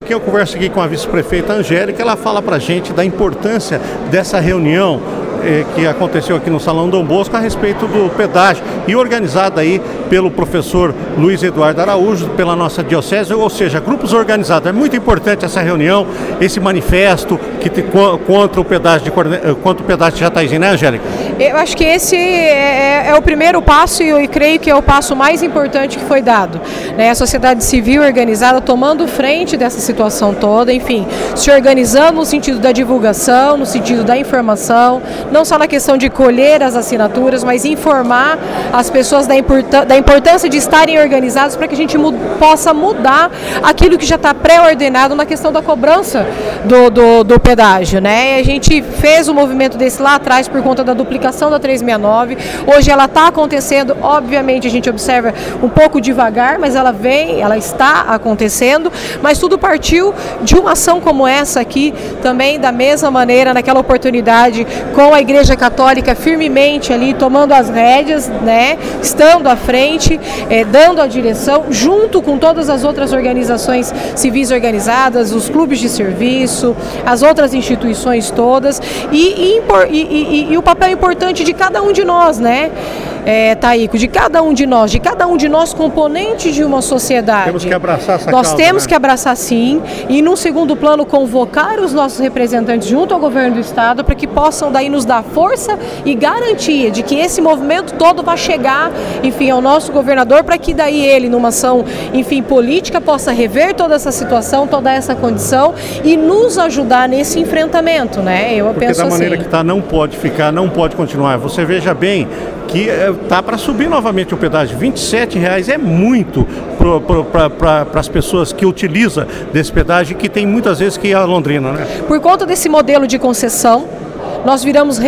pouquinho eu converso aqui com a vice-prefeita Angélica, ela fala pra gente da importância dessa reunião que aconteceu aqui no Salão Dom Bosco a respeito do pedágio e organizada aí pelo professor Luiz Eduardo Araújo, pela nossa diocese, ou seja, grupos organizados. É muito importante essa reunião, esse manifesto contra o pedágio de Jataizinho, né, Angélica? Eu acho que esse é o primeiro passo e eu creio que é o passo mais importante que foi dado, né? A sociedade civil organizada tomando frente dessa situação toda, enfim, se organizando no sentido da divulgação, no sentido da informação, não só na questão de colher as assinaturas, mas informar as pessoas da importância de estarem organizados para que a gente possa mudar aquilo que já está pré-ordenado na questão da cobrança do pedágio, né? A gente fez um movimento desse lá atrás por conta da duplicação da 369, hoje ela está acontecendo, obviamente a gente observa um pouco devagar, mas ela está acontecendo, mas tudo partiu de uma ação como essa aqui, também da mesma maneira, naquela oportunidade, com a Igreja Católica firmemente ali, tomando as rédeas, né, estando à frente, dando a direção, junto com todas as outras organizações civis organizadas, os clubes de serviço, as outras instituições todas, e o papel importante de cada um de nós, né, Taico, de cada um de nós componente de uma sociedade. Temos que abraçar essa Nós causa, temos né? que abraçar sim, e num segundo plano convocar os nossos representantes junto ao governo do estado para que possam daí nos dar força e garantia de que esse movimento todo vai chegar, enfim, ao nosso governador, para que daí ele, numa ação, enfim, política, possa rever toda essa situação, toda essa condição e nos ajudar nesse enfrentamento, né? Eu Porque penso da maneira assim. que está, não pode ficar, não pode continuar. Você veja bem que tá para subir novamente o pedágio. R$27 é muito para as pessoas que utilizam desse pedágio e que tem muitas vezes que ir a Londrina, né? Por conta desse modelo de concessão, nós viramos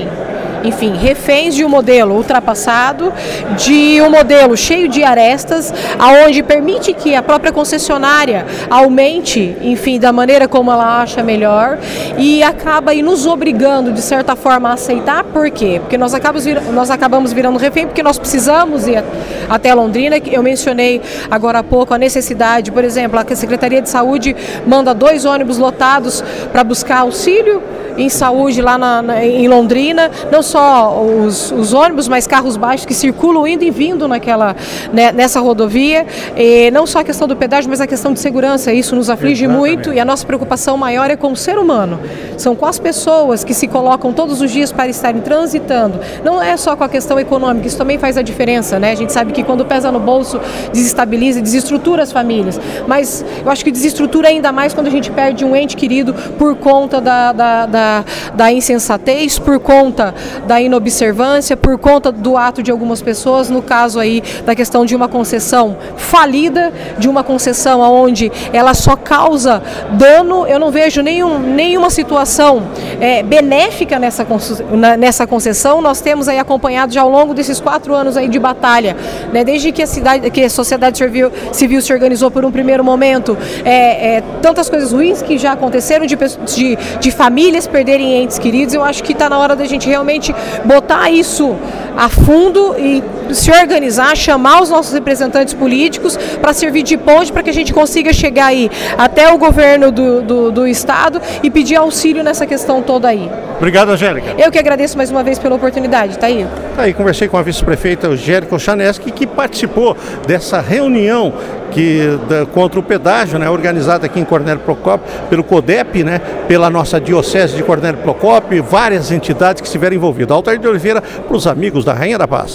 reféns de um modelo ultrapassado, de um modelo cheio de arestas, aonde permite que a própria concessionária aumente, enfim, da maneira como ela acha melhor e acaba aí nos obrigando, de certa forma, a aceitar. Por quê? Porque nós acabamos virando refém, porque nós precisamos ir até Londrina. Eu mencionei agora há pouco a necessidade, por exemplo, a Secretaria de Saúde manda 2 ônibus lotados para buscar auxílio em saúde lá em Londrina, não só os ônibus, mas carros baixos que circulam indo e vindo nessa rodovia, e não só a questão do pedágio, mas a questão de segurança. Isso nos aflige muito, e a nossa preocupação maior é com o ser humano, são com as pessoas que se colocam todos os dias para estarem transitando, não é só com a questão econômica, isso também faz a diferença, né? A gente sabe que quando pesa no bolso desestabiliza, desestrutura as famílias, mas eu acho que desestrutura ainda mais quando a gente perde um ente querido por conta da insensatez, por conta da inobservância, por conta do ato de algumas pessoas, no caso aí da questão de uma concessão falida, de uma concessão onde ela só causa dano. Eu não vejo nenhuma situação benéfica nessa concessão. Nós temos aí acompanhado já ao longo desses 4 anos aí de batalha, né, desde que a sociedade civil se organizou por um primeiro momento, tantas coisas ruins que já aconteceram de famílias perderem entes queridos. Eu acho que está na hora da gente realmente botar isso a fundo e se organizar, chamar os nossos representantes políticos para servir de ponte para que a gente consiga chegar aí até o governo do estado e pedir auxílio nessa questão toda aí. Obrigado, Angélica. Eu que agradeço mais uma vez pela oportunidade, tá aí. Conversei com a vice-prefeita Angélica Ochaneski, que participou dessa reunião contra o pedágio, né, organizada aqui em Cornélio Procópio pelo CODEP, né, pela nossa diocese de Cornélio Procópio e várias entidades que estiveram envolvidas. Altair de Oliveira, para os amigos da Rainha da Paz.